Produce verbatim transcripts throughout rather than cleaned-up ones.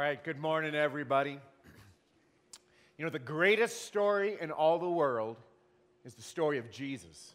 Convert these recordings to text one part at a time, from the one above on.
right, good morning, everybody. You know, the greatest story in all the world is the story of Jesus.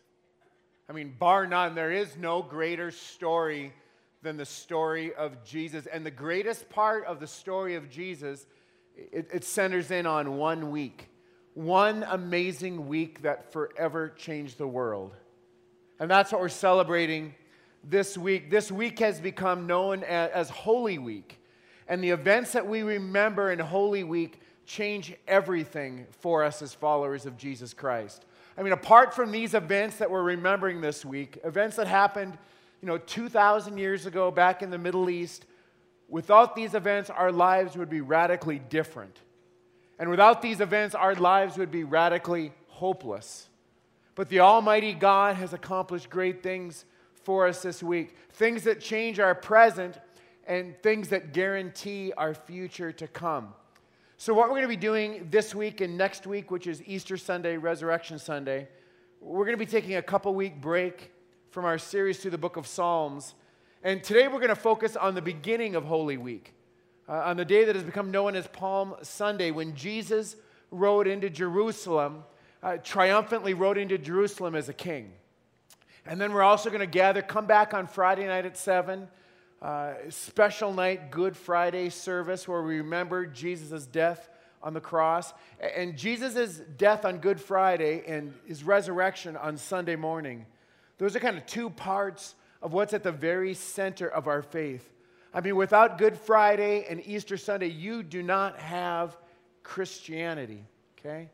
I mean, bar none, there is no greater story than the story of Jesus. And the greatest part of the story of Jesus, it, it centers in on one week. One amazing week that forever changed the world. And that's what we're celebrating this week. This week has become known as, as Holy Week. And the events that we remember in Holy Week change everything for us as followers of Jesus Christ. I mean, apart from these events that we're remembering this week, events that happened, you know, two thousand years ago back in the Middle East, without these events, our lives would be radically different. And without these events, our lives would be radically hopeless. But the Almighty God has accomplished great things for us this week. Things that change our present and things that guarantee our future to come. So what we're going to be doing this week and next week, which is Easter Sunday, Resurrection Sunday, we're going to be taking a couple week break from our series through the book of Psalms. And today we're going to focus on the beginning of Holy Week, uh, on the day that has become known as Palm Sunday, when Jesus rode into Jerusalem, uh, triumphantly rode into Jerusalem as a king. And then we're also going to gather, come back on Friday night at seven, Uh, special night, Good Friday service where we remember Jesus' death on the cross. And Jesus' death on Good Friday and his resurrection on Sunday morning. Those are kind of two parts of what's at the very center of our faith. I mean, without Good Friday and Easter Sunday, you do not have Christianity, okay?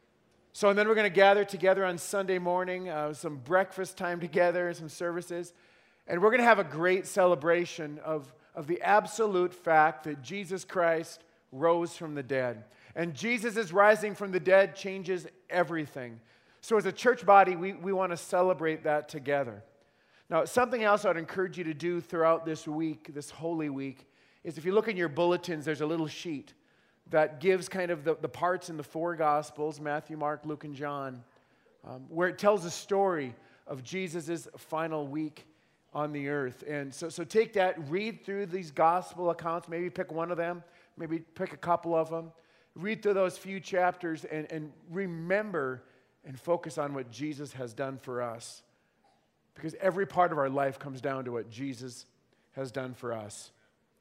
So, and then we're going to gather together on Sunday morning, uh, some breakfast time together, some services. And we're going to have a great celebration of, of the absolute fact that Jesus Christ rose from the dead. And Jesus' rising from the dead changes everything. So as a church body, we, we want to celebrate that together. Now, something else I'd encourage you to do throughout this week, this Holy Week, is if you look in your bulletins, there's a little sheet that gives kind of the, the parts in the four Gospels, Matthew, Mark, Luke, and John, um, where it tells a story of Jesus' final week on the earth. And so, so take that, read through these gospel accounts, maybe pick one of them, maybe pick a couple of them, read through those few chapters and, and remember and focus on what Jesus has done for us. Because every part of our life comes down to what Jesus has done for us.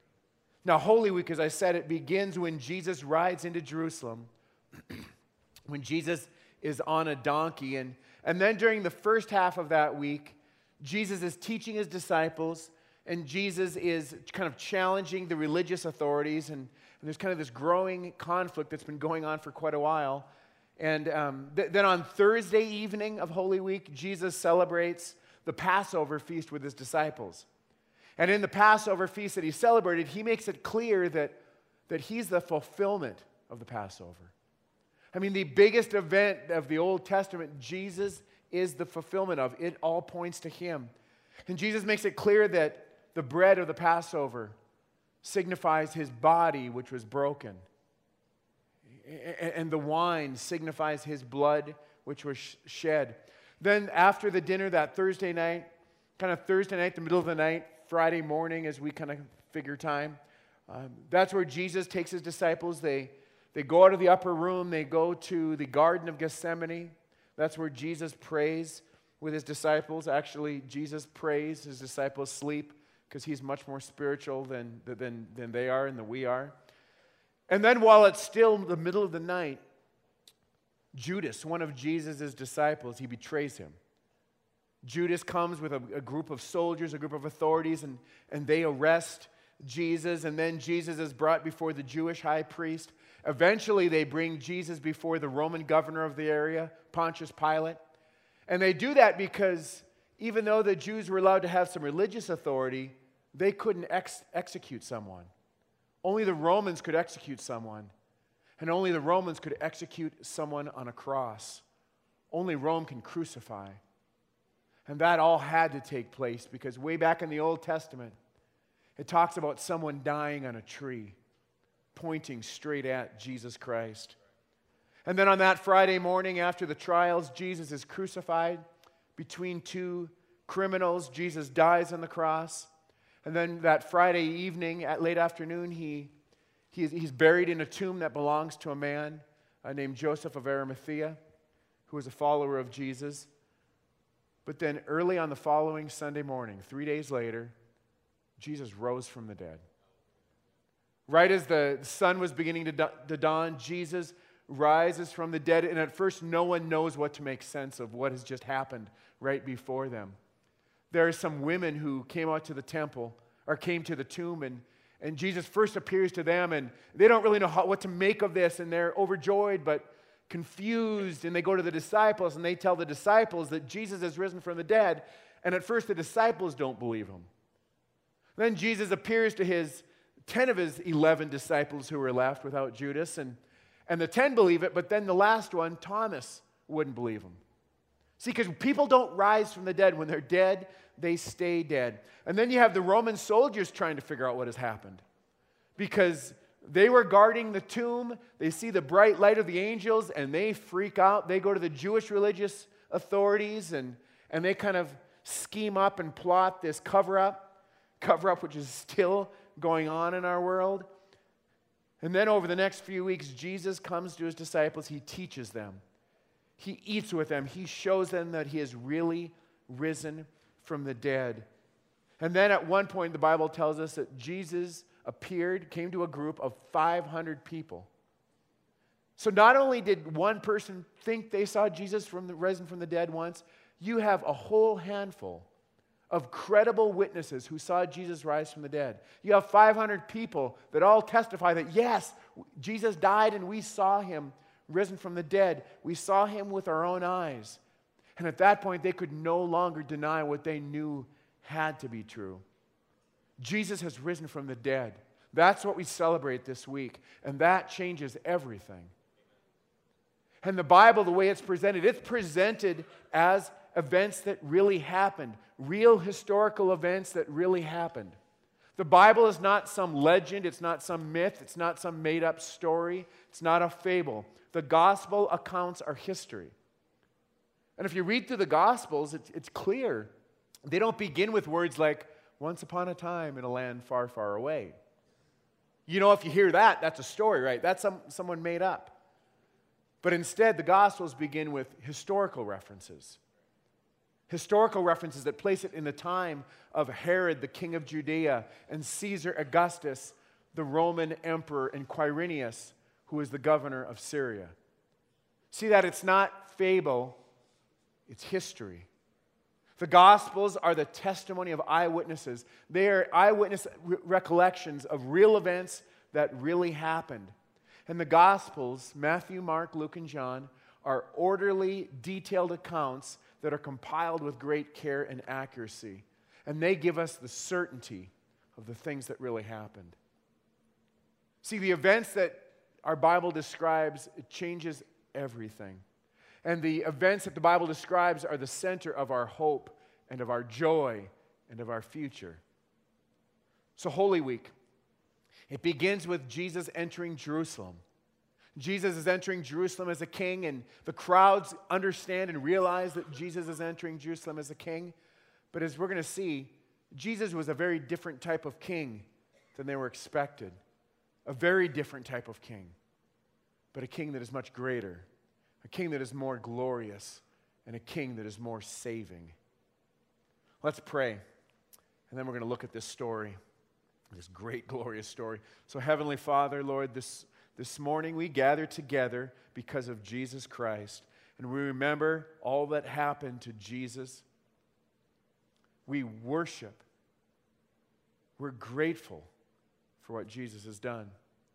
Now, Holy Week, as I said, it begins when Jesus rides into Jerusalem, when Jesus is on a donkey. And, and then during the first half of that week, Jesus is teaching his disciples, and Jesus is kind of challenging the religious authorities, and, and there's kind of this growing conflict that's been going on for quite a while. And um, th- then on Thursday evening of Holy Week, Jesus celebrates the Passover feast with his disciples. And in the Passover feast that he celebrated, he makes it clear that, that he's the fulfillment of the Passover. I mean, the biggest event of the Old Testament, Jesus is the fulfillment of. It all points to him. And Jesus makes it clear that the bread of the Passover signifies his body, which was broken. And the wine signifies his blood, which was shed. Then after the dinner that Thursday night, kind of Thursday night, the middle of the night, Friday morning as we kind of figure time, um, that's where Jesus takes his disciples. They, they go out of the upper room. They go to the Garden of Gethsemane. That's where Jesus prays with his disciples. Actually, Jesus prays, his disciples sleep because he's much more spiritual than, than, than they are and than we are. And then while it's still the middle of the night, Judas, one of Jesus' disciples, he betrays him. Judas comes with a, a group of soldiers, a group of authorities, and, and they arrest Jesus. And then Jesus is brought before the Jewish high priest. Eventually, they bring Jesus before the Roman governor of the area, Pontius Pilate. And they do that because even though the Jews were allowed to have some religious authority, they couldn't ex- execute someone. Only the Romans could execute someone. And only the Romans could execute someone on a cross. Only Rome can crucify. And that all had to take place because way back in the Old Testament, it talks about someone dying on a tree, pointing straight at Jesus Christ. And then on that Friday morning after the trials, Jesus is crucified between two criminals. Jesus dies on the cross. And then that Friday evening, at late afternoon, he, He's, he's buried in a tomb that belongs to a man uh, named Joseph of Arimathea, who was a follower of Jesus. But then early on the following Sunday morning, three days later, Jesus rose from the dead. Right as the sun was beginning to, da- to dawn, Jesus rises from the dead, and at first no one knows what to make sense of what has just happened right before them. There are some women who came out to the temple, or came to the tomb, and, and Jesus first appears to them, and they don't really know how, what to make of this, and they're overjoyed but confused, and they go to the disciples, and they tell the disciples that Jesus has risen from the dead, and at first the disciples don't believe him. Then Jesus appears to his ten of his eleven disciples who were left without Judas, and, and the ten believe it, but then the last one, Thomas, wouldn't believe him. See, because people don't rise from the dead. When they're dead, they stay dead. And then you have the Roman soldiers trying to figure out what has happened, because they were guarding the tomb. They see the bright light of the angels, and they freak out. They go to the Jewish religious authorities, and, and they kind of scheme up and plot this cover-up, cover-up which is still going on in our world. And then over the next few weeks, Jesus comes to his disciples. He teaches them. He eats with them. He shows them that he has really risen from the dead. And then at one point, the Bible tells us that Jesus appeared, came to a group of five hundred people. So not only did one person think they saw Jesus from the, risen from the dead once, you have a whole handful of credible witnesses who saw Jesus rise from the dead. You have five hundred people that all testify that, yes, Jesus died and we saw him risen from the dead. We saw him with our own eyes. And at that point, they could no longer deny what they knew had to be true. Jesus has risen from the dead. That's what we celebrate this week, and that changes everything. And the Bible, the way it's presented, it's presented as events that really happened, real historical events that really happened. The Bible is not some legend, it's not some myth, it's not some made-up story, it's not a fable. The gospel accounts are history. And if you read through the Gospels, it's, it's clear. They don't begin with words like, once upon a time in a land far, far away. You know, if you hear that, that's a story, right? That's some, someone made up. But instead, the Gospels begin with historical references. Historical references that place it in the time of Herod, the king of Judea, and Caesar Augustus, the Roman emperor, and Quirinius, who was the governor of Syria. See that it's not fable, it's history. The Gospels are the testimony of eyewitnesses. They are eyewitness re- recollections of real events that really happened. And the Gospels, Matthew, Mark, Luke, and John, are orderly, detailed accounts that are compiled with great care and accuracy. And they give us the certainty of the things that really happened. See, the events that our Bible describes, it changes everything. And the events that the Bible describes are the center of our hope and of our joy and of our future. So Holy Week, it begins with Jesus entering Jerusalem. Jesus is entering Jerusalem as a king, and the crowds understand and realize that Jesus is entering Jerusalem as a king. But as we're going to see, Jesus was a very different type of king than they were expected. A very different type of king, but a king that is much greater. A king that is more glorious, and a king that is more saving. Let's pray, and then we're going to look at this story, this great, glorious story. So Heavenly Father, Lord, this, this morning we gather together because of Jesus Christ, and we remember all that happened to Jesus. We worship. We're grateful for what Jesus has done.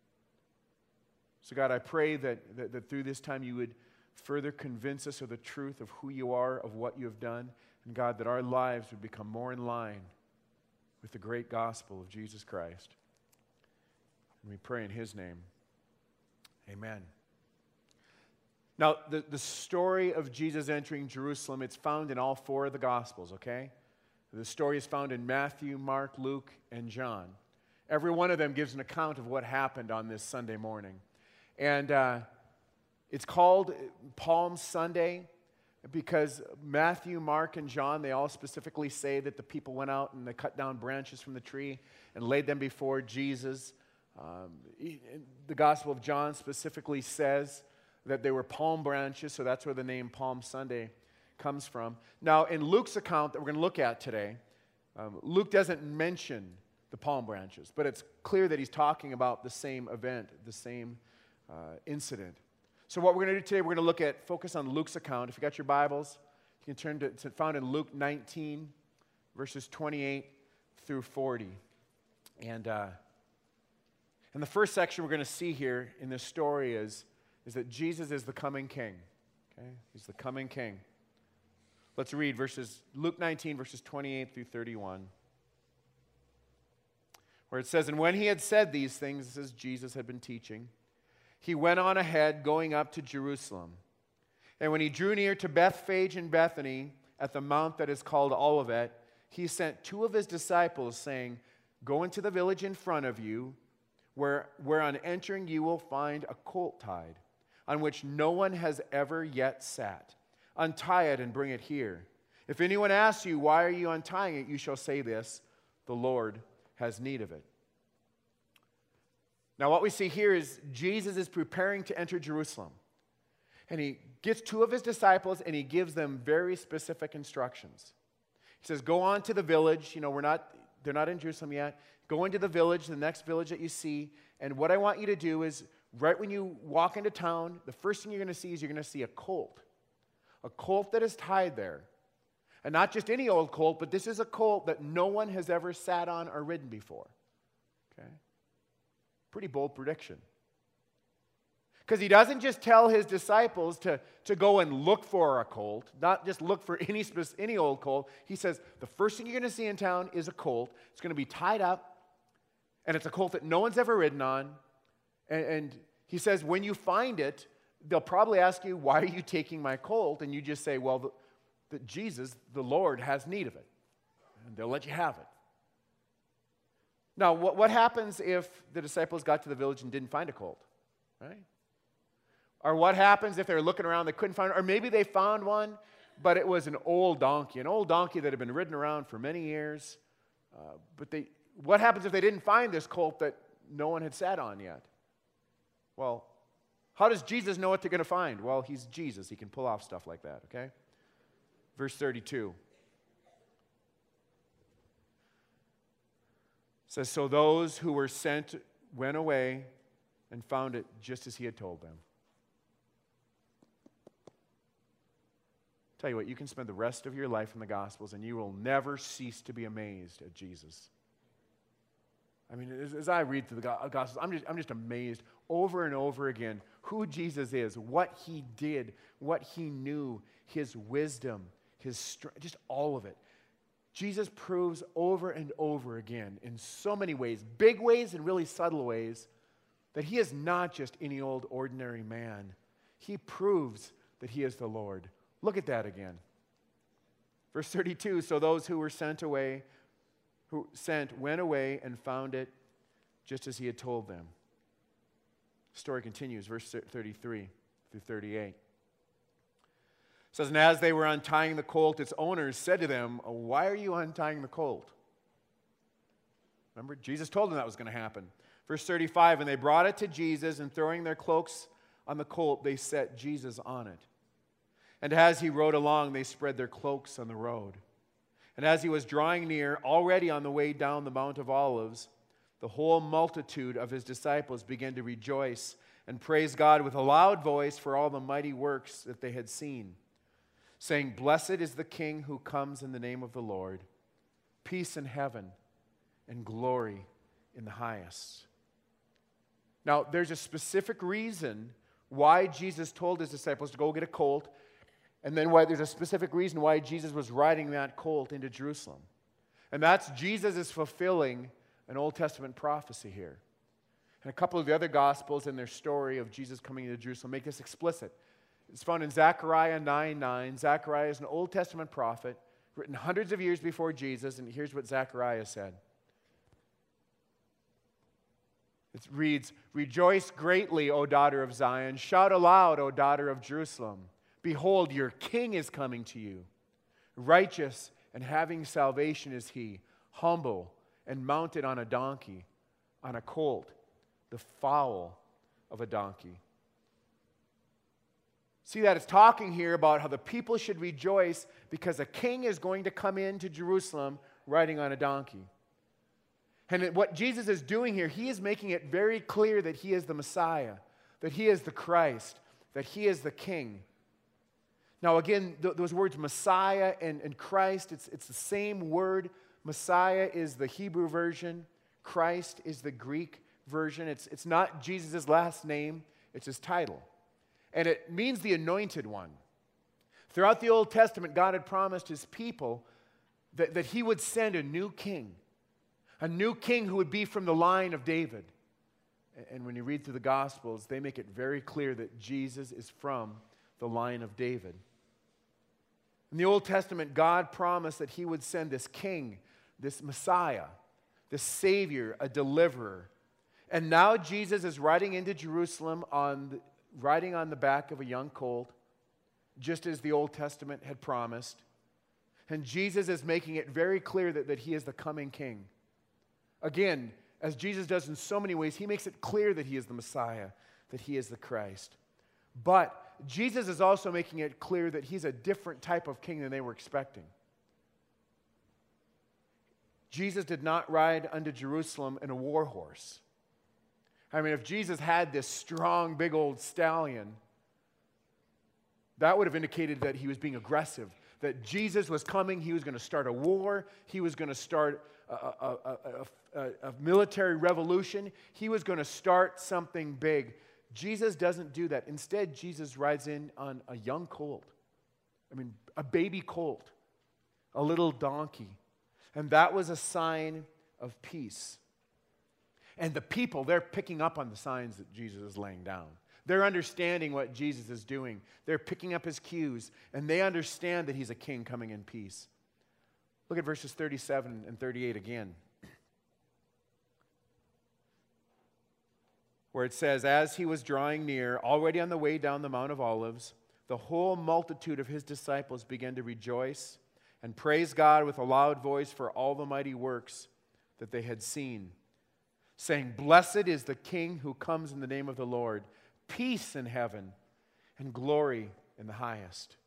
So God, I pray that, that, that through this time you would further convince us of the truth of who you are, of what you have done, and God, that our lives would become more in line with the great gospel of Jesus Christ. And we pray in his name. Amen. Now, the, the story of Jesus entering Jerusalem, it's found in all four of the gospels, okay? The story is found in Matthew, Mark, Luke, and John. Every one of them gives an account of what happened on this Sunday morning. And uh, it's called Palm Sunday because Matthew, Mark, and John, they all specifically say that the people went out and they cut down branches from the tree and laid them before Jesus Um, the Gospel of John specifically says that they were palm branches, so that's where the name Palm Sunday comes from. Now, in Luke's account that we're going to look at today, um, Luke doesn't mention the palm branches, but it's clear that he's talking about the same event, the same uh, incident. So what we're going to do today, we're going to look at, focus on Luke's account. If you got your Bibles, you can turn to, it's found in Luke nineteen, verses twenty-eight through forty. And, uh, and the first section we're going to see here in this story is, is that Jesus is the coming king. Okay? He's the coming king. Let's read verses, Luke nineteen, verses twenty-eight through thirty-one. Where it says, "And when he had said these things, as Jesus had been teaching, he went on ahead, going up to Jerusalem. And when he drew near to Bethphage and Bethany, at the mount that is called Olivet, he sent two of his disciples, saying, 'Go into the village in front of you, where, where on entering you will find a colt tied, on which no one has ever yet sat. Untie it and bring it here. If anyone asks you, why are you untying it, you shall say this, the Lord has need of it.'" Now what we see here is Jesus is preparing to enter Jerusalem. And he gets two of his disciples and he gives them very specific instructions. He says, go on to the village. You know, we're not, they're not in Jerusalem yet. Go into the village, the next village that you see. And what I want you to do is, right when you walk into town, the first thing you're going to see is you're going to see a colt. A colt that is tied there. And not just any old colt, but this is a colt that no one has ever sat on or ridden before. Okay? Pretty bold prediction. Because he doesn't just tell his disciples to, to go and look for a colt, not just look for any, any old colt. He says, the first thing you're going to see in town is a colt. It's going to be tied up, and it's a colt that no one's ever ridden on. And, and he says, when you find it, they'll probably ask you, why are you taking my colt? And you just say, well, the, the Jesus, the Lord, has need of it. And they'll let you have it. Now, what, what happens if the disciples got to the village and didn't find a colt? Right? Or what happens if they're looking around, they couldn't find it? Or maybe they found one, but it was an old donkey, an old donkey that had been ridden around for many years. Uh, but they, what happens if they didn't find this colt that no one had sat on yet? Well, how does Jesus know what they're going to find? Well, he's Jesus. He can pull off stuff like that, okay? Verse thirty-two. It says, "So those who were sent went away and found it just as he had told them." Tell you what, you can spend the rest of your life in the Gospels and you will never cease to be amazed at Jesus. I mean, as, as I read through the Gospels, I'm just, I'm just amazed over and over again who Jesus is, what he did, what he knew, his wisdom, his strength, just all of it. Jesus proves over and over again in so many ways, big ways and really subtle ways, that he is not just any old ordinary man. He proves that he is the Lord. Look at that again. Verse thirty-two, "So those who were sent away, who sent went away and found it just as he had told them." The story continues, verse thirty-three through thirty-eight. It says, "And as they were untying the colt, its owners said to them, 'Why are you untying the colt?'" Remember, Jesus told them that was going to happen. Verse thirty-five, "And they brought it to Jesus, and throwing their cloaks on the colt, they set Jesus on it. And as he rode along, they spread their cloaks on the road. And as he was drawing near, already on the way down the Mount of Olives, the whole multitude of his disciples began to rejoice and praise God with a loud voice for all the mighty works that they had seen, saying, 'Blessed is the King who comes in the name of the Lord. Peace in heaven and glory in the highest.'" Now, there's a specific reason why Jesus told his disciples to go get a colt, and then why there's a specific reason why Jesus was riding that colt into Jerusalem. And that's Jesus is fulfilling an Old Testament prophecy here. And a couple of the other Gospels in their story of Jesus coming into Jerusalem make this explicit. It's found in Zechariah nine nine. Zechariah is an Old Testament prophet written hundreds of years before Jesus, and here's what Zechariah said. It reads, "Rejoice greatly, O daughter of Zion. Shout aloud, O daughter of Jerusalem. Behold, your king is coming to you. Righteous and having salvation is he, humble and mounted on a donkey, on a colt, the foal of a donkey. See that it's talking here about how the people should rejoice because a king is going to come into Jerusalem riding on a donkey. And what Jesus is doing here, he is making it very clear that he is the Messiah, that he is the Christ, that he is the king. Now again, th- those words Messiah and, and Christ, it's, it's the same word. Messiah is the Hebrew version. Christ is the Greek version. It's, it's not Jesus' last name, it's his title. And it means the anointed one. Throughout the Old Testament, God had promised his people that, that he would send a new king, a new king who would be from the line of David. And when you read through the Gospels, they make it very clear that Jesus is from the line of David. In the Old Testament, God promised that he would send this king, this Messiah, this Savior, a deliverer. And now Jesus is riding into Jerusalem on the riding on the back of a young colt, just as the Old Testament had promised. And Jesus is making it very clear that, that he is the coming king. Again, as Jesus does in so many ways, he makes it clear that he is the Messiah, that he is the Christ. But Jesus is also making it clear that he's a different type of king than they were expecting. Jesus did not ride unto Jerusalem in a war horse. I mean, if Jesus had this strong, big old stallion, that would have indicated that he was being aggressive, that Jesus was coming, he was going to start a war, he was going to start a, a, a, a, a military revolution, he was going to start something big. Jesus doesn't do that. Instead, Jesus rides in on a young colt. I mean, a baby colt, a little donkey. And that was a sign of peace. And the people, they're picking up on the signs that Jesus is laying down. They're understanding what Jesus is doing. They're picking up his cues, and they understand that he's a king coming in peace. Look at verses thirty-seven and thirty-eight again, where it says, "As he was drawing near, already on the way down the Mount of Olives, the whole multitude of his disciples began to rejoice and praise God with a loud voice for all the mighty works that they had seen, saying, 'Blessed is the King who comes in the name of the Lord, peace in heaven and glory in the highest.'"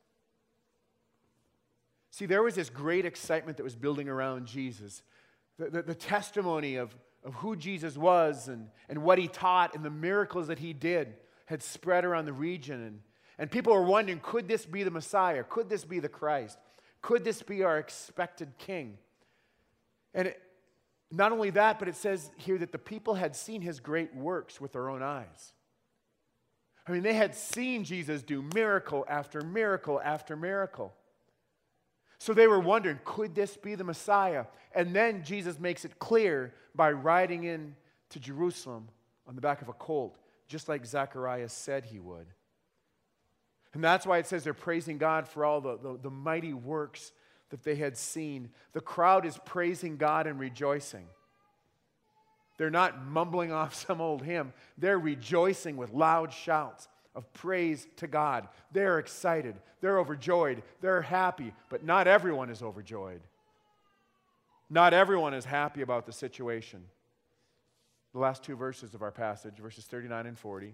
See, there was this great excitement that was building around Jesus. The, the, the testimony of, of who Jesus was and, and what he taught and the miracles that he did had spread around the region. And, and people were wondering, could this be the Messiah? Could this be the Christ? Could this be our expected king? And it, not only that, but it says here that the people had seen his great works with their own eyes. I mean, they had seen Jesus do miracle after miracle after miracle. So they were wondering, could this be the Messiah? And then Jesus makes it clear by riding in to Jerusalem on the back of a colt, just like Zacharias said he would. And that's why it says they're praising God for all the, the, the mighty works that they had seen. The crowd is praising God and rejoicing. They're not mumbling off some old hymn. They're rejoicing with loud shouts of praise to God. They're excited. They're overjoyed. They're happy. But not everyone is overjoyed. Not everyone is happy about the situation. The last two verses of our passage, verses thirty-nine and forty.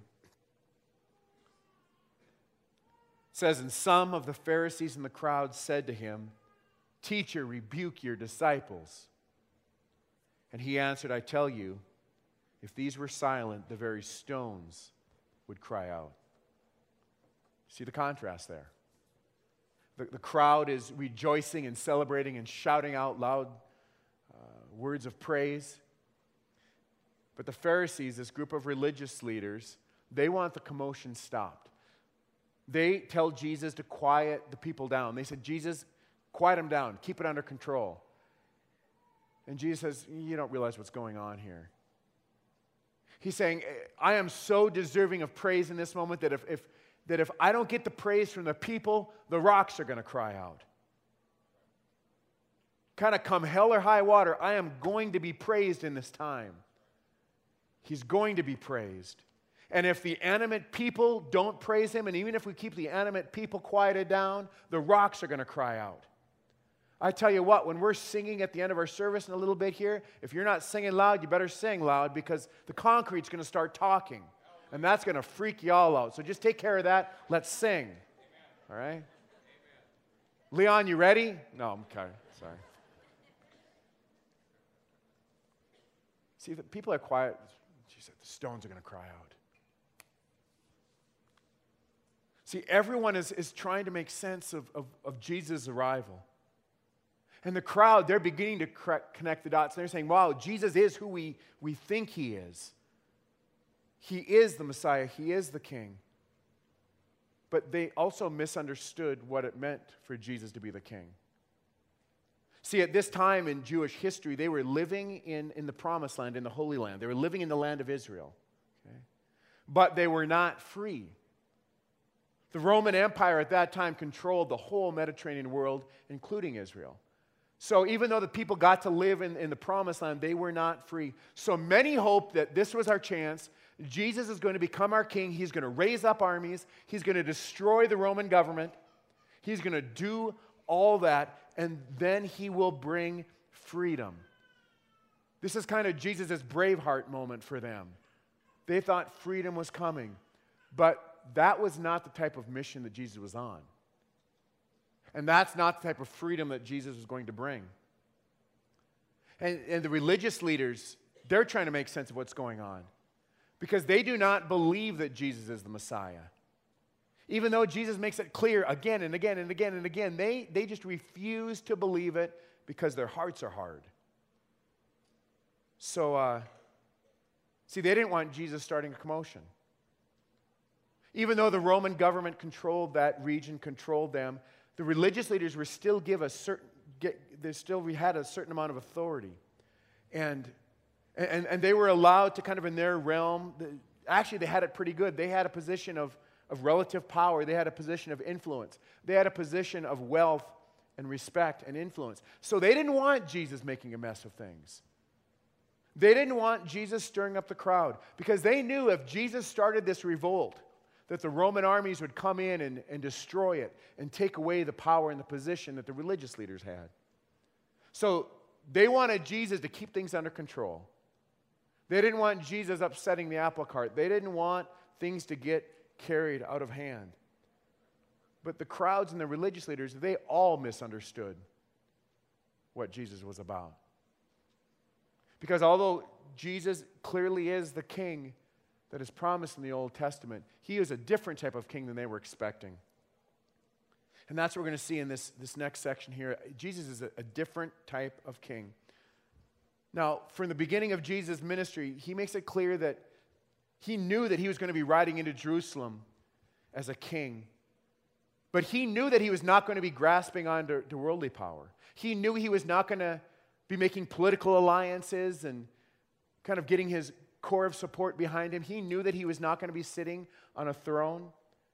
It says, "And some of the Pharisees in the crowd said to him, 'Teacher, rebuke your disciples.' And he answered, 'I tell you, if these were silent, the very stones would cry out.'" See the contrast there. The, the crowd is rejoicing and celebrating and shouting out loud uh, words of praise. But the Pharisees, this group of religious leaders, they want the commotion stopped. They tell Jesus to quiet the people down. They said, "Jesus, quiet them down. Keep it under control." And Jesus says, "You don't realize what's going on here." He's saying, "I am so deserving of praise in this moment that if, if, that if I don't get the praise from the people, the rocks are going to cry out. Kind of come hell or high water, I am going to be praised in this time." He's going to be praised. And if the animate people don't praise him, and even if we keep the animate people quieted down, the rocks are going to cry out. I tell you what, when we're singing at the end of our service in a little bit here, if you're not singing loud, you better sing loud because the concrete's going to start talking. And that's going to freak you all out. So just take care of that. Let's sing. All right? Leon, you ready? No, I'm okay. Sorry. See, the people are quiet. She said, the stones are going to cry out. See, everyone is, is trying to make sense of, of, of Jesus' arrival. And the crowd, they're beginning to connect the dots. They're saying, wow, Jesus is who we, we think he is. He is the Messiah. He is the King. But they also misunderstood what it meant for Jesus to be the King. See, at this time in Jewish history, they were living in, in the Promised Land, in the Holy Land. They were living in the land of Israel. Okay? But they were not free. The Roman Empire at that time controlled the whole Mediterranean world, including Israel. So even though the people got to live in, in the Promised Land, they were not free. So many hoped that this was our chance. Jesus is going to become our king. He's going to raise up armies. He's going to destroy the Roman government. He's going to do all that, and then he will bring freedom. This is kind of Jesus' Braveheart moment for them. They thought freedom was coming, but that was not the type of mission that Jesus was on. And that's not the type of freedom that Jesus was going to bring. And, and the religious leaders, they're trying to make sense of what's going on because they do not believe that Jesus is the Messiah. Even though Jesus makes it clear again and again and again and again, they, they just refuse to believe it because their hearts are hard. So, uh, see, they didn't want Jesus starting a commotion. Even though the Roman government controlled that region, controlled them, the religious leaders were still give a certain, get, they still had a certain amount of authority. And, and, and they were allowed to kind of in their realm, actually they had it pretty good. They had a position of, of relative power. They had a position of influence. They had a position of wealth and respect and influence. So they didn't want Jesus making a mess of things. They didn't want Jesus stirring up the crowd because they knew if Jesus started this revolt, that the Roman armies would come in and, and destroy it and take away the power and the position that the religious leaders had. So they wanted Jesus to keep things under control. They didn't want Jesus upsetting the apple cart. They didn't want things to get carried out of hand. But the crowds and the religious leaders, they all misunderstood what Jesus was about. Because although Jesus clearly is the king that is promised in the Old Testament, he is a different type of king than they were expecting. And that's what we're going to see in this, this next section here. Jesus is a, a different type of king. Now, from the beginning of Jesus' ministry, he makes it clear that he knew that he was going to be riding into Jerusalem as a king. But he knew that he was not going to be grasping on to, to worldly power. He knew he was not going to be making political alliances and kind of getting his core of support behind him. He knew that he was not going to be sitting on a throne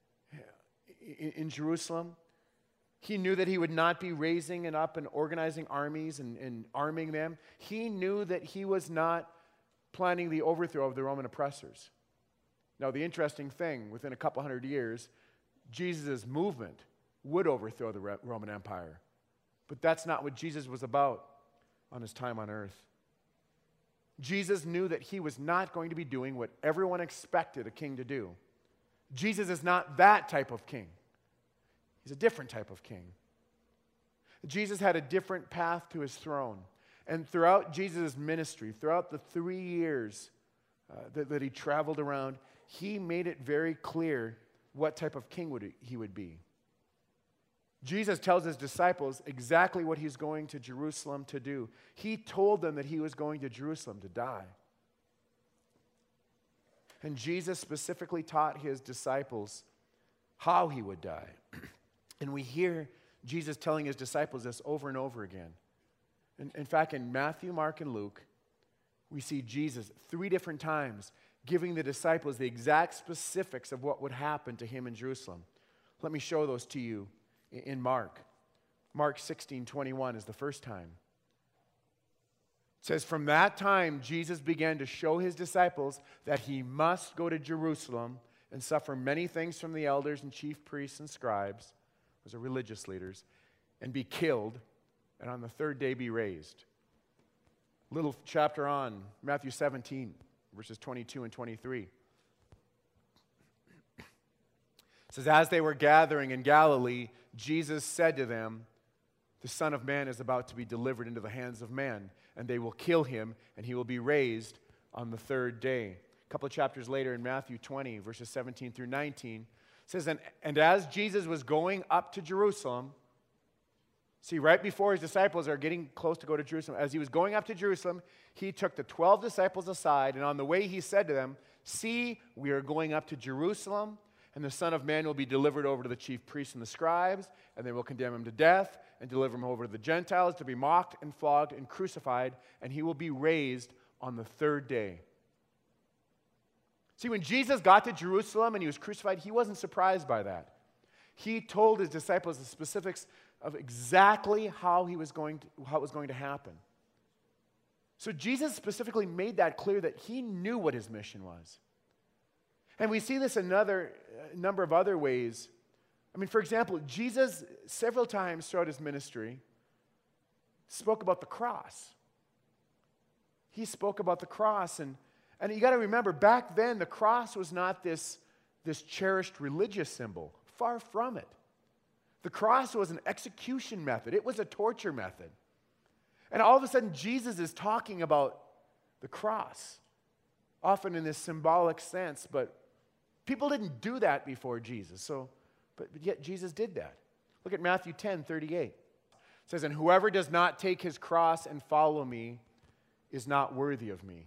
in, in Jerusalem. He knew that he would not be raising and up and organizing armies and, and arming them. He knew that he was not planning the overthrow of the Roman oppressors. Now, the interesting thing, within a couple hundred years, Jesus' movement would overthrow the Roman Empire. But that's not what Jesus was about on his time on earth. Jesus knew that he was not going to be doing what everyone expected a king to do. Jesus is not that type of king. He's a different type of king. Jesus had a different path to his throne. And throughout Jesus' ministry, throughout the three years uh, that, that he traveled around, he made it very clear what type of king would he, he would be. Jesus tells his disciples exactly what he's going to Jerusalem to do. He told them that he was going to Jerusalem to die. And Jesus specifically taught his disciples how he would die. And we hear Jesus telling his disciples this over and over again. In, in fact, in Matthew, Mark, and Luke, we see Jesus three different times giving the disciples the exact specifics of what would happen to him in Jerusalem. Let me show those to you in Mark. Mark sixteen twenty-one is the first time. It says, from that time, Jesus began to show his disciples that he must go to Jerusalem and suffer many things from the elders and chief priests and scribes, those are religious leaders, and be killed, and on the third day be raised. Little chapter on, Matthew seventeen, verses twenty-two and twenty-three. It says, as they were gathering in Galilee, Jesus said to them, the Son of Man is about to be delivered into the hands of men, and they will kill him, and he will be raised on the third day. A couple of chapters later in Matthew twenty, verses seventeen through nineteen, it says, and, and as Jesus was going up to Jerusalem, see, right before his disciples are getting close to go to Jerusalem, as he was going up to Jerusalem, he took the twelve disciples aside, and on the way he said to them, see, we are going up to Jerusalem, and the Son of Man will be delivered over to the chief priests and the scribes, and they will condemn him to death and deliver him over to the Gentiles to be mocked and flogged and crucified, and he will be raised on the third day. See, when Jesus got to Jerusalem and he was crucified, he wasn't surprised by that. He told his disciples the specifics of exactly how he was going to, how it was going to happen. So Jesus specifically made that clear that he knew what his mission was. And we see this in another a number of other ways. I mean, for example, Jesus several times throughout his ministry spoke about the cross. He spoke about the cross, and, and you got to remember, back then the cross was not this, this cherished religious symbol. Far from it. The cross was an execution method. It was a torture method. And all of a sudden, Jesus is talking about the cross, often in this symbolic sense, but people didn't do that before Jesus, so, but, but yet Jesus did that. Look at Matthew ten, thirty-eight. It says, and whoever does not take his cross and follow me is not worthy of me.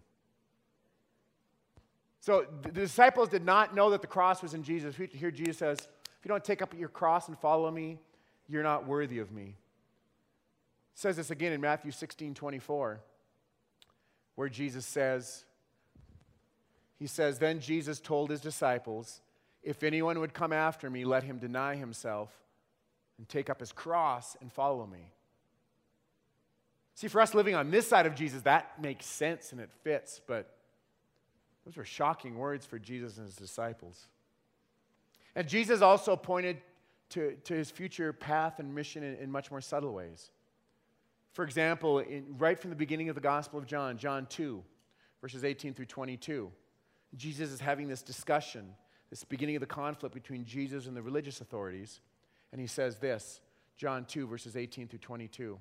So the disciples did not know that the cross was in Jesus. Here Jesus says, if you don't take up your cross and follow me, you're not worthy of me. It says this again in Matthew sixteen, twenty-four, where Jesus says, he says, then Jesus told his disciples, if anyone would come after me, let him deny himself and take up his cross and follow me. See, for us living on this side of Jesus, that makes sense and it fits, but those were shocking words for Jesus and his disciples. And Jesus also pointed to, to his future path and mission in, in much more subtle ways. For example, in, right from the beginning of the Gospel of John, John two, verses eighteen through twenty-two, Jesus is having this discussion, this beginning of the conflict between Jesus and the religious authorities, and he says this, John two, verses eighteen through twenty-two,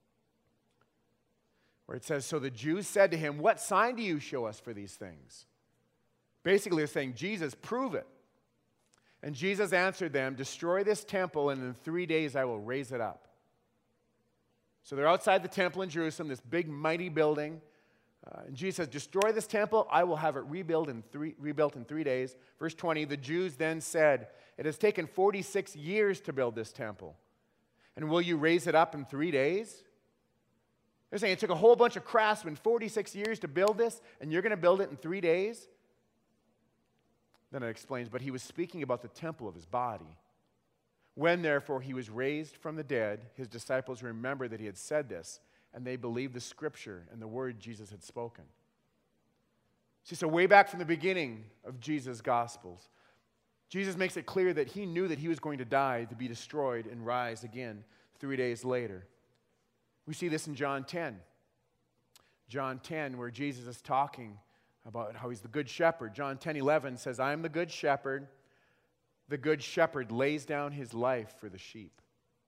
where it says, so the Jews said to him, what sign do you show us for these things? Basically, they're saying, Jesus, prove it. And Jesus answered them, destroy this temple, and in three days I will raise it up. So they're outside the temple in Jerusalem, this big, mighty building. Uh, and Jesus says, destroy this temple, I will have it rebuilt in, three, rebuilt in three days. Verse twenty, the Jews then said, it has taken forty-six years to build this temple. And will you raise it up in three days? They're saying it took a whole bunch of craftsmen forty-six years to build this, and you're going to build it in three days? Then it explains, but he was speaking about the temple of his body. When, therefore, he was raised from the dead, his disciples remembered that he had said this, and they believed the scripture and the word Jesus had spoken. See, so way back from the beginning of Jesus' Gospels, Jesus makes it clear that he knew that he was going to die, to be destroyed, and rise again three days later. We see this in John ten. John ten, where Jesus is talking about how he's the good shepherd. John ten eleven says, I am the good shepherd. The good shepherd lays down his life for the sheep.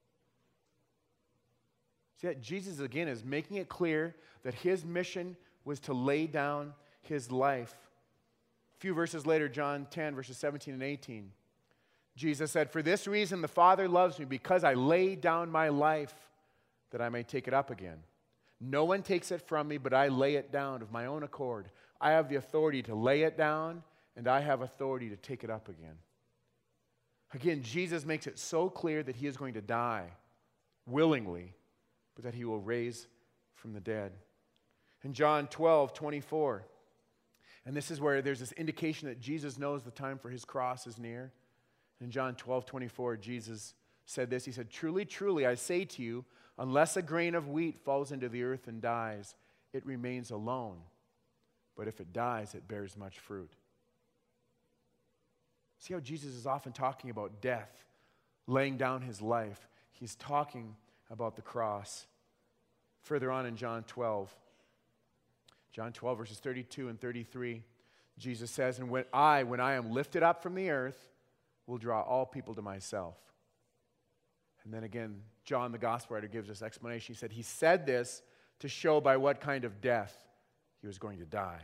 See that Jesus, again, is making it clear that his mission was to lay down his life. A few verses later, John ten, verses seventeen and eighteen, Jesus said, for this reason the Father loves me, because I lay down my life that I may take it up again. No one takes it from me, but I lay it down of my own accord. I have the authority to lay it down, and I have authority to take it up again. Again, Jesus makes it so clear that he is going to die willingly, but that he will raise from the dead. In John twelve, twenty-four, and this is where there's this indication that Jesus knows the time for his cross is near. In John twelve, twenty-four, Jesus said this. He said, truly, truly, I say to you, unless a grain of wheat falls into the earth and dies, it remains alone. But if it dies, it bears much fruit. See how Jesus is often talking about death, laying down his life. He's talking about the cross. Further on in John twelve, John twelve, verses thirty-two and thirty-three, Jesus says, and when I, when I am lifted up from the earth, will draw all people to myself. And then again, John, the gospel writer, gives us explanation. He said, he said this to show by what kind of death he was going to die.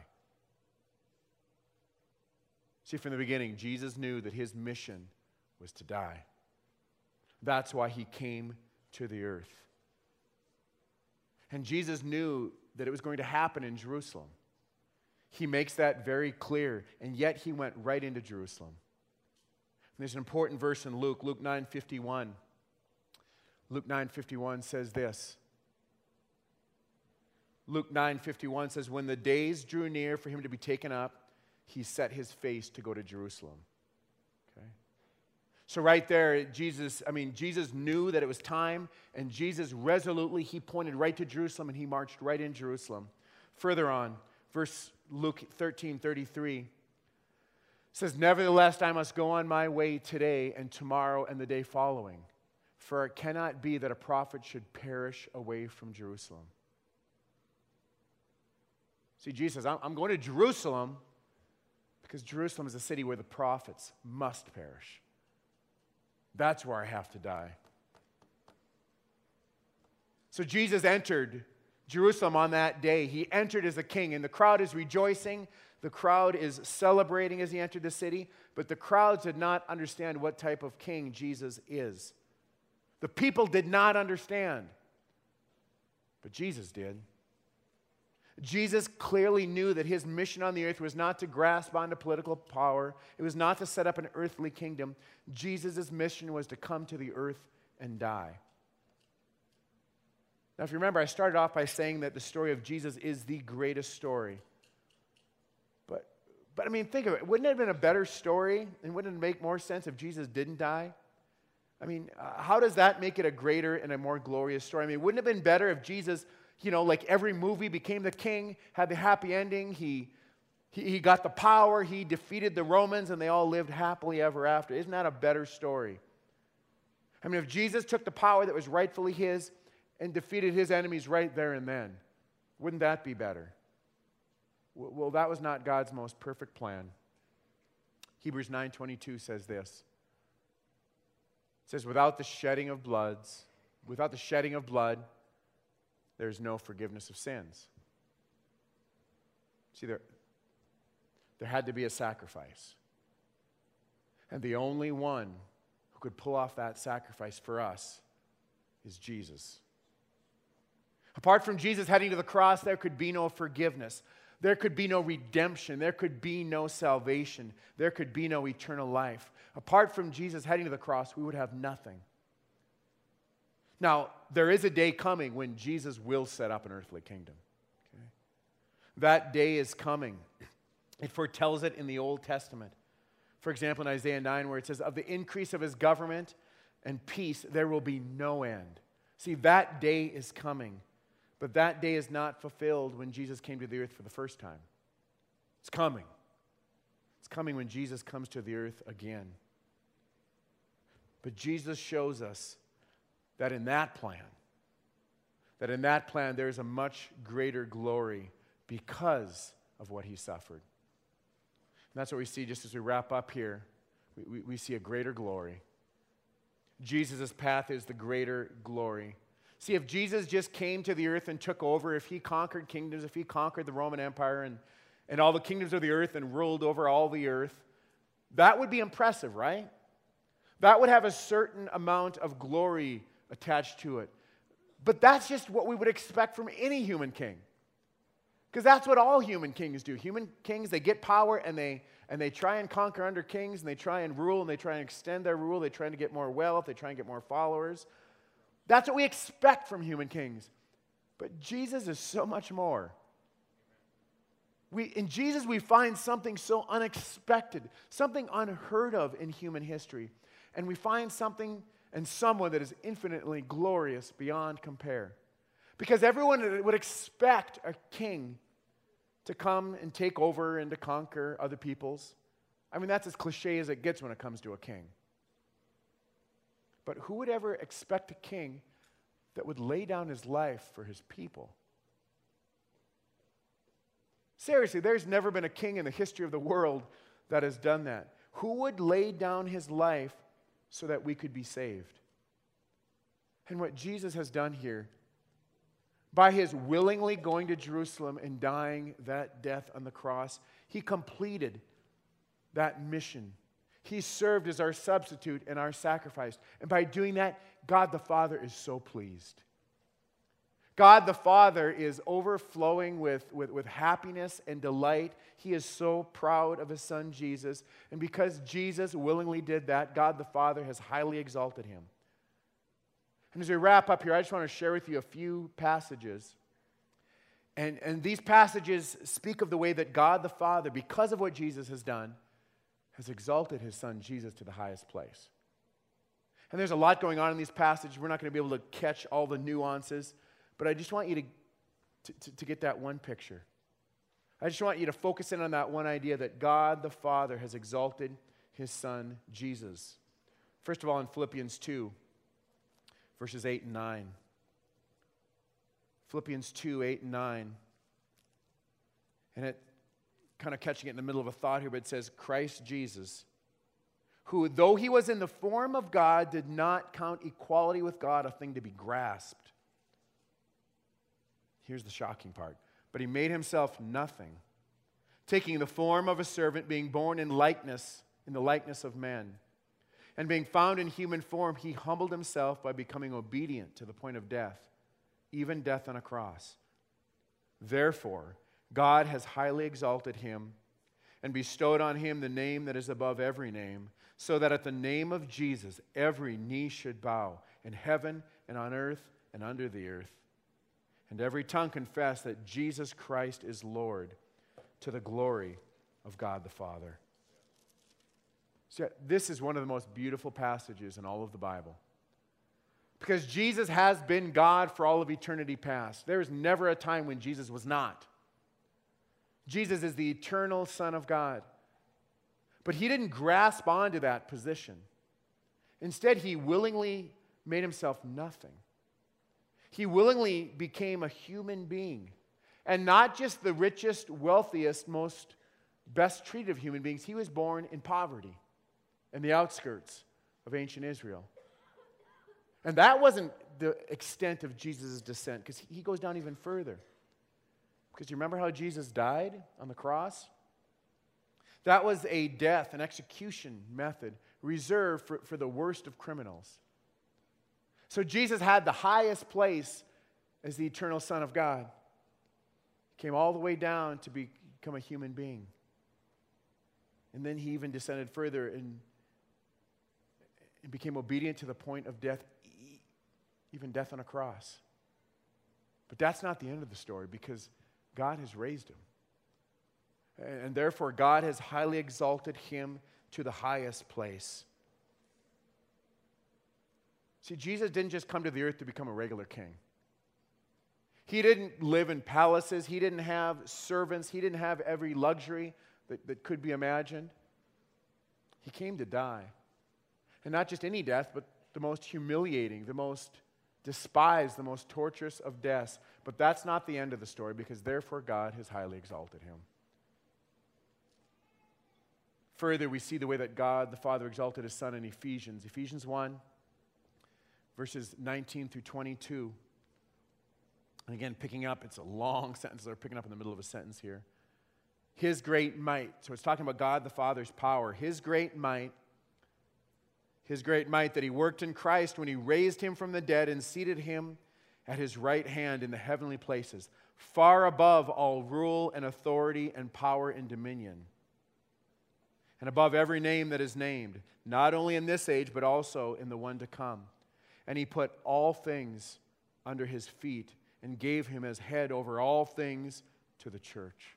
See, from the beginning, Jesus knew that his mission was to die. That's why he came to the earth. And Jesus knew that it was going to happen in Jerusalem. He makes that very clear, and yet he went right into Jerusalem. And there's an important verse in Luke, Luke nine fifty-one. Luke nine fifty-one says this. Luke nine fifty-one says, when the days drew near for him to be taken up, he set his face to go to Jerusalem. Okay? So right there, Jesus, I mean, Jesus knew that it was time, and Jesus resolutely, he pointed right to Jerusalem, and he marched right in Jerusalem. Further on, verse Luke thirteen thirty-three says, nevertheless, I must go on my way today and tomorrow and the day following, for it cannot be that a prophet should perish away from Jerusalem. See, Jesus says, I'm going to Jerusalem because Jerusalem is a city where the prophets must perish. That's where I have to die. So Jesus entered Jerusalem on that day. He entered as a king, and the crowd is rejoicing. The crowd is celebrating as he entered the city, but the crowds did not understand what type of king Jesus is. The people did not understand, but Jesus did. Jesus clearly knew that his mission on the earth was not to grasp onto political power. It was not to set up an earthly kingdom. Jesus' mission was to come to the earth and die. Now, if you remember, I started off by saying that the story of Jesus is the greatest story. But, but I mean, think of it. Wouldn't it have been a better story, and wouldn't it make more sense if Jesus didn't die? I mean, uh, how does that make it a greater and a more glorious story? I mean, wouldn't it have been better if Jesus, you know, like every movie, became the king, had the happy ending, he, he, he got the power, he defeated the Romans, and they all lived happily ever after? Isn't that a better story? I mean, if Jesus took the power that was rightfully his and defeated his enemies right there and then, wouldn't that be better? Well, that was not God's most perfect plan. Hebrews nine twenty-two says this. It says, without the shedding of bloods, without the shedding of blood, there's no forgiveness of sins. See, there, there had to be a sacrifice. And the only one who could pull off that sacrifice for us is Jesus. Apart from Jesus heading to the cross, there could be no forgiveness. There could be no redemption. There could be no salvation. There could be no eternal life. Apart from Jesus heading to the cross, we would have nothing. Now, there is a day coming when Jesus will set up an earthly kingdom. Okay? That day is coming. It foretells it in the Old Testament. For example, in Isaiah nine, where it says, of the increase of his government and peace, there will be no end. See, that day is coming. But that day is not fulfilled when Jesus came to the earth for the first time. It's coming. It's coming when Jesus comes to the earth again. But Jesus shows us that in that plan, that in that plan there is a much greater glory because of what he suffered. And that's what we see just as we wrap up here. We, we, we see a greater glory. Jesus' path is the greater glory. See, if Jesus just came to the earth and took over, if he conquered kingdoms, if he conquered the Roman Empire and, and all the kingdoms of the earth and ruled over all the earth, that would be impressive, right? That would have a certain amount of glory attached to it. But that's just what we would expect from any human king. Because that's what all human kings do. Human kings, they get power and they and they try and conquer under kings and they try and rule and they try and extend their rule. They try to get more wealth. They try and get more followers. That's what we expect from human kings. But Jesus is so much more. We, in Jesus, we find something so unexpected, something unheard of in human history. And we find something and someone that is infinitely glorious beyond compare. Because everyone would expect a king to come and take over and to conquer other peoples. I mean, that's as cliche as it gets when it comes to a king. But who would ever expect a king that would lay down his life for his people. Seriously, there's never been a king in the history of the world that has done that. Who would lay down his life so that we could be saved? And what Jesus has done here, by his willingly going to Jerusalem and dying that death on the cross, he completed that mission. He served as our substitute and our sacrifice. And by doing that, God the Father is so pleased. God the Father is overflowing with, with, with happiness and delight. He is so proud of his Son Jesus. And because Jesus willingly did that, God the Father has highly exalted him. And as we wrap up here, I just want to share with you a few passages. And, and these passages speak of the way that God the Father, because of what Jesus has done, has exalted his Son Jesus to the highest place. And there's a lot going on in these passages. We're not going to be able to catch all the nuances, but I just want you to, to, to get that one picture. I just want you to focus in on that one idea that God the Father has exalted his Son Jesus. First of all, in Philippians two, verses eight and nine. Philippians two, eight and nine. And it kind of catching it in the middle of a thought here, but it says, Christ Jesus, who, though he was in the form of God, did not count equality with God a thing to be grasped. Here's the shocking part. But he made himself nothing, taking the form of a servant, being born in likeness, in the likeness of men. And being found in human form, he humbled himself by becoming obedient to the point of death, even death on a cross. Therefore, God has highly exalted him and bestowed on him the name that is above every name, so that at the name of Jesus every knee should bow, in heaven and on earth and under the earth, and every tongue confess that Jesus Christ is Lord, to the glory of God the Father. So this is one of the most beautiful passages in all of the Bible. Because Jesus has been God for all of eternity past. There is never a time when Jesus was not. Jesus is the eternal Son of God. But he didn't grasp onto that position. Instead, he willingly made himself nothing. He willingly became a human being. And not just the richest, wealthiest, most best treated of human beings. He was born in poverty, in the outskirts of ancient Israel. And that wasn't the extent of Jesus' descent, because he goes down even further. Because you remember how Jesus died on the cross? That was a death, an execution method reserved for, for the worst of criminals. So Jesus had the highest place as the eternal Son of God. He came all the way down to be, become a human being. And then he even descended further and, and became obedient to the point of death, even death on a cross. But that's not the end of the story, because God has raised him. And therefore, God has highly exalted him to the highest place. See, Jesus didn't just come to the earth to become a regular king. He didn't live in palaces. He didn't have servants. He didn't have every luxury that, that could be imagined. He came to die. And not just any death, but the most humiliating, the most despised, the most torturous of deaths. But that's not the end of the story, because therefore God has highly exalted him. Further, we see the way that God the Father exalted his Son in Ephesians. Ephesians one, verses nineteen through twenty-two. And again, picking up, it's a long sentence. They're picking up in the middle of a sentence here. His great might. So it's talking about God the Father's power. His great might. His great might that he worked in Christ when he raised him from the dead and seated him at his right hand in the heavenly places, far above all rule and authority and power and dominion, and above every name that is named, not only in this age, but also in the one to come. And he put all things under his feet and gave him as head over all things to the church.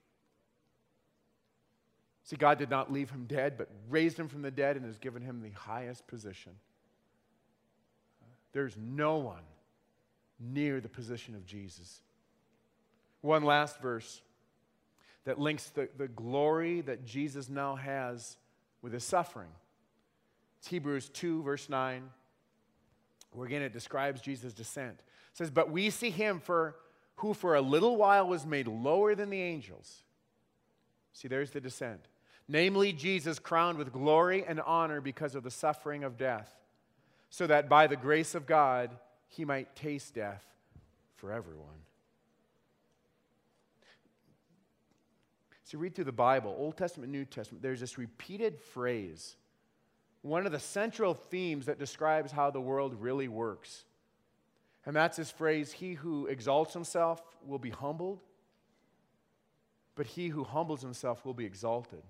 See, God did not leave him dead, but raised him from the dead and has given him the highest position. There's no one near the position of Jesus. One last verse that links the, the glory that Jesus now has with his suffering. It's Hebrews two, verse nine. where again it describes Jesus' descent. It says, but we see him for who for a little while was made lower than the angels. See, there's the descent. Namely, Jesus crowned with glory and honor because of the suffering of death, so that by the grace of God he might taste death for everyone. So read through the Bible, Old Testament, New Testament, there's this repeated phrase, one of the central themes that describes how the world really works. And that's this phrase, he who exalts himself will be humbled, but he who humbles himself will be exalted.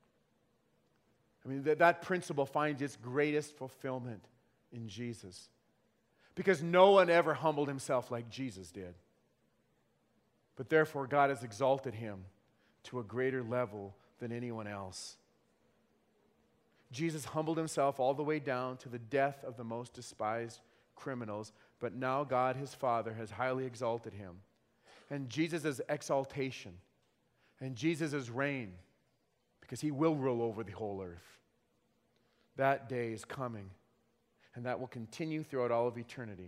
I mean, that, that principle finds its greatest fulfillment in Jesus. Because no one ever humbled himself like Jesus did. But therefore, God has exalted him to a greater level than anyone else. Jesus humbled himself all the way down to the death of the most despised criminals, but now God, his Father, has highly exalted him. And Jesus' exaltation and Jesus' reign, because he will rule over the whole earth. That day is coming, and that will continue throughout all of eternity.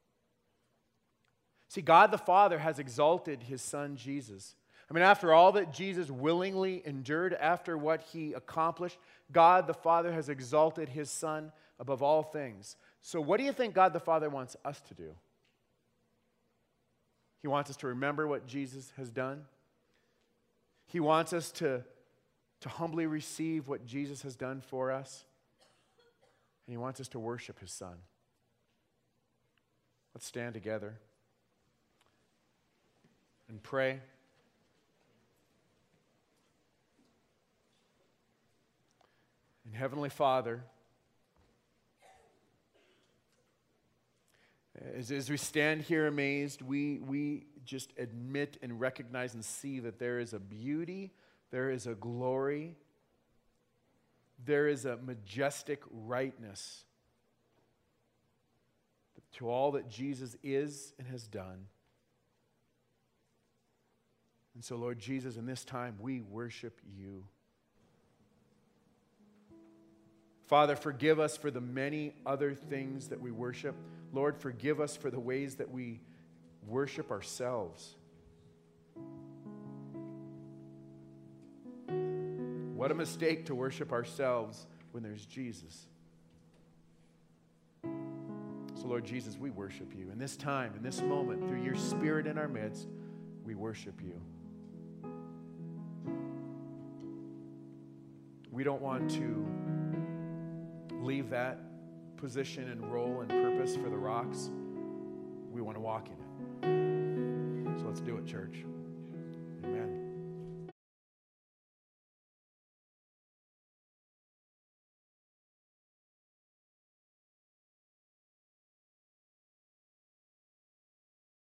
See, God the Father has exalted his Son Jesus. I mean, after all that Jesus willingly endured, after what he accomplished, God the Father has exalted his Son above all things. So what do you think God the Father wants us to do? He wants us to remember what Jesus has done. He wants us to, to humbly receive what Jesus has done for us. And he wants us to worship his Son. Let's stand together and pray. And Heavenly Father, as, as we stand here amazed, we, we just admit and recognize and see that there is a beauty, there is a glory, there is a majestic rightness to all that Jesus is and has done. And so, Lord Jesus, in this time, we worship you. Father, forgive us for the many other things that we worship. Lord, forgive us for the ways that we worship ourselves. What a mistake to worship ourselves when there's Jesus. So, Lord Jesus, we worship you. In this time, in this moment, through your Spirit in our midst, we worship you. We don't want to leave that position and role and purpose for the rocks. We want to walk in it. So let's do it, church.